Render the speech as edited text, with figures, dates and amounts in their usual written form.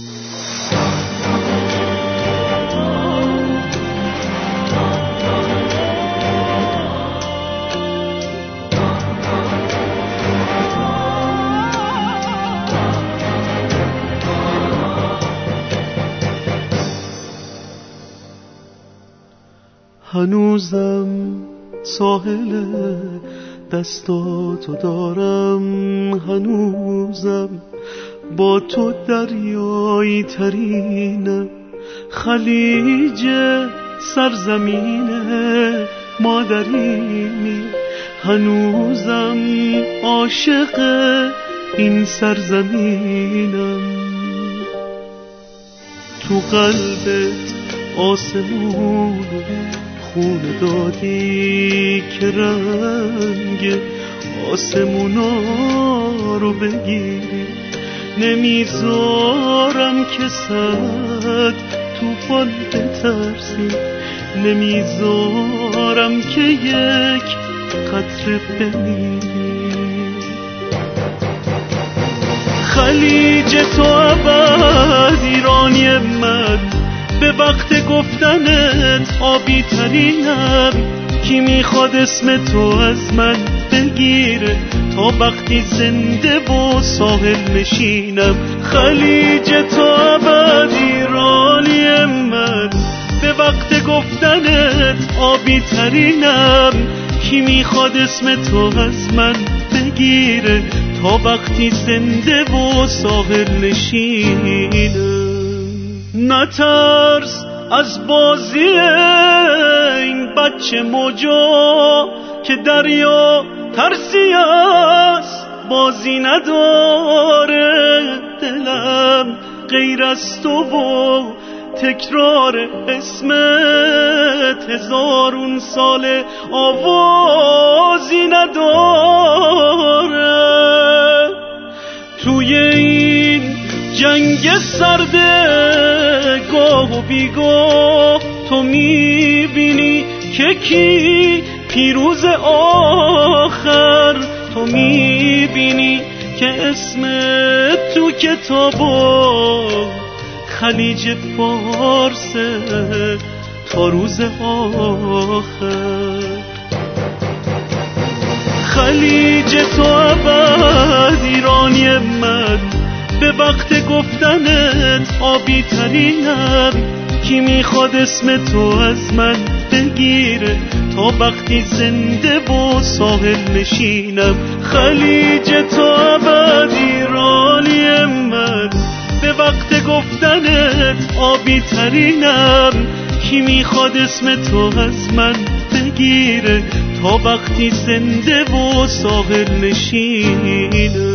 هنوزم ساحل دستاتو دارم، هنوزم با تو دریایی ترینم، خلیج سرزمین مادرینی، هنوزم عاشق این سرزمینم. تو قلبت آسمون خون دادی که رنگ آسمونا رو بگیری، نمیذارم که صد طوفان بترسی، نمیذارم که یک قطره بمیری. خلیج تو ابد ایرانی من، به وقت گفتنت آبی ترینم، کی میخواد اسم تو از من بگیره تا وقتی زنده و ساحل نشینم. خلیج تو ابد ایرانی من، به وقت گفتنت آبی ترینم، کی میخواد اسم تو از من بگیره تا وقتی زنده و ساحل نشینم. نترس از بازی این بچه موجا که دریا ترسی است بازی نداره، دلم غیر از تو و تکرار اسمت هزارون سال آوازی نداره. توی این جنگ سرده گاه و بیگاه تو میبینی که کی پیروز آخر، تو میبینی که اسم تو کتابا خلیج فارس تا روز آخر. خلیج تو ابد ایرانی من، به وقت گفتنت آبی ترینم، کی میخواد اسم تو از من بگیره تا وقتی زنده و ساحل نشینم. خلیج تو ابد ایرانی من، به وقت گفتنت آبی ترینم، کی میخواد اسم تو از من بگیره تا وقتی زنده و ساحل نشینم.